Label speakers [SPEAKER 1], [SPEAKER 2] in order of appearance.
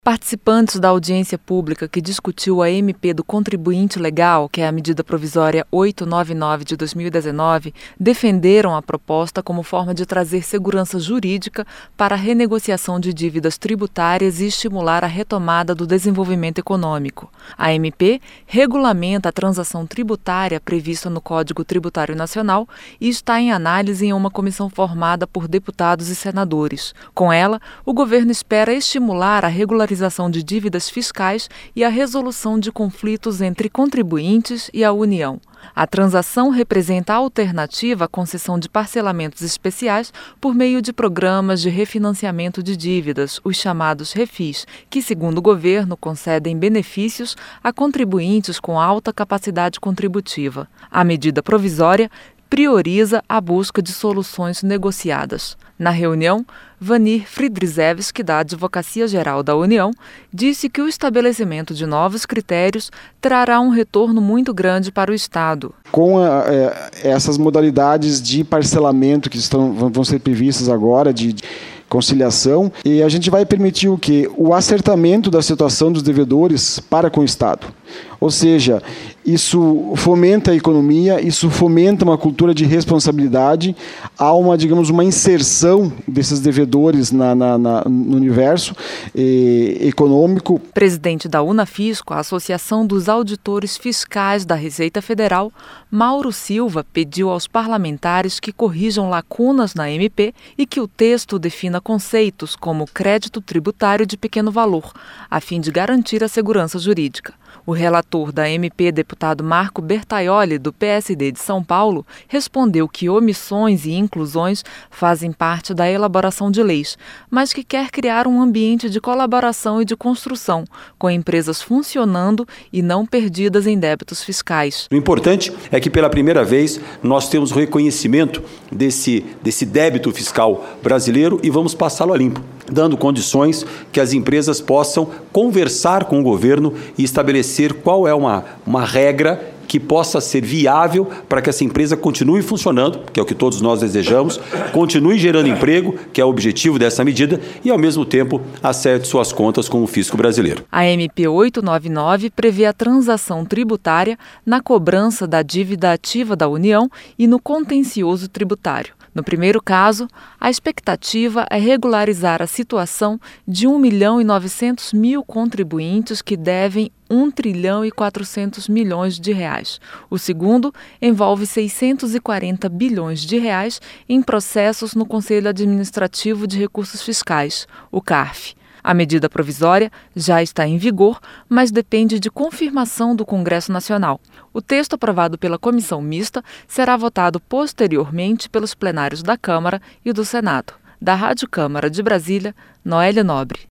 [SPEAKER 1] Participantes da audiência pública que discutiu a MP do Contribuinte Legal, que é a medida provisória 899 de 2019, defenderam a proposta como forma de trazer segurança jurídica para a renegociação de dívidas tributárias e estimular a retomada do desenvolvimento econômico. A MP regulamenta a transação tributária prevista no Código Tributário Nacional e está em análise em uma comissão formada por deputados e senadores. Com ela, o governo espera estimular a regularização de dívidas fiscais e a resolução de conflitos entre contribuintes e a União. A transação representa a alternativa à concessão de parcelamentos especiais por meio de programas de refinanciamento de dívidas, os chamados refis, que, segundo o governo, concedem benefícios a contribuintes com alta capacidade contributiva. A medida provisória prioriza a busca de soluções negociadas. Na reunião, Vanir Fridrizewski, da Advocacia Geral da União, disse que o estabelecimento de novos critérios trará um retorno muito grande para o Estado.
[SPEAKER 2] Com essas modalidades de parcelamento que vão ser previstas agora, de conciliação, e a gente vai permitir o quê? O acertamento da situação dos devedores para com o Estado. Ou seja, isso fomenta a economia, isso fomenta uma cultura de responsabilidade, há uma inserção desses devedores no universo econômico.
[SPEAKER 1] Presidente da Unafisco, a Associação dos Auditores Fiscais da Receita Federal, Mauro Silva, pediu aos parlamentares que corrijam lacunas na MP e que o texto defina conceitos como crédito tributário de pequeno valor, a fim de garantir a segurança jurídica. O relator da MP, deputado Marco Bertaioli, do PSD de São Paulo, respondeu que omissões e inclusões fazem parte da elaboração de leis, mas que quer criar um ambiente de colaboração e de construção, com empresas funcionando e não perdidas em débitos fiscais.
[SPEAKER 3] O importante é que, pela primeira vez, nós temos o reconhecimento desse débito fiscal brasileiro e vamos passá-lo a limpo, dando condições que as empresas possam conversar com o governo e estabelecer qual é uma regra que possa ser viável para que essa empresa continue funcionando, que é o que todos nós desejamos, continue gerando emprego, que é o objetivo dessa medida, e, ao mesmo tempo, acerte suas contas com o fisco brasileiro.
[SPEAKER 1] A MP 899 prevê a transação tributária na cobrança da dívida ativa da União e no contencioso tributário. No primeiro caso, a expectativa é regularizar a situação de 1.900.000 contribuintes que devem R$ 1,4 trilhão de reais. O segundo envolve 640 bilhões de reais em processos no Conselho Administrativo de Recursos Fiscais, o CARF. A medida provisória já está em vigor, mas depende de confirmação do Congresso Nacional. O texto aprovado pela Comissão Mista será votado posteriormente pelos plenários da Câmara e do Senado. Da Rádio Câmara de Brasília, Noélia Nobre.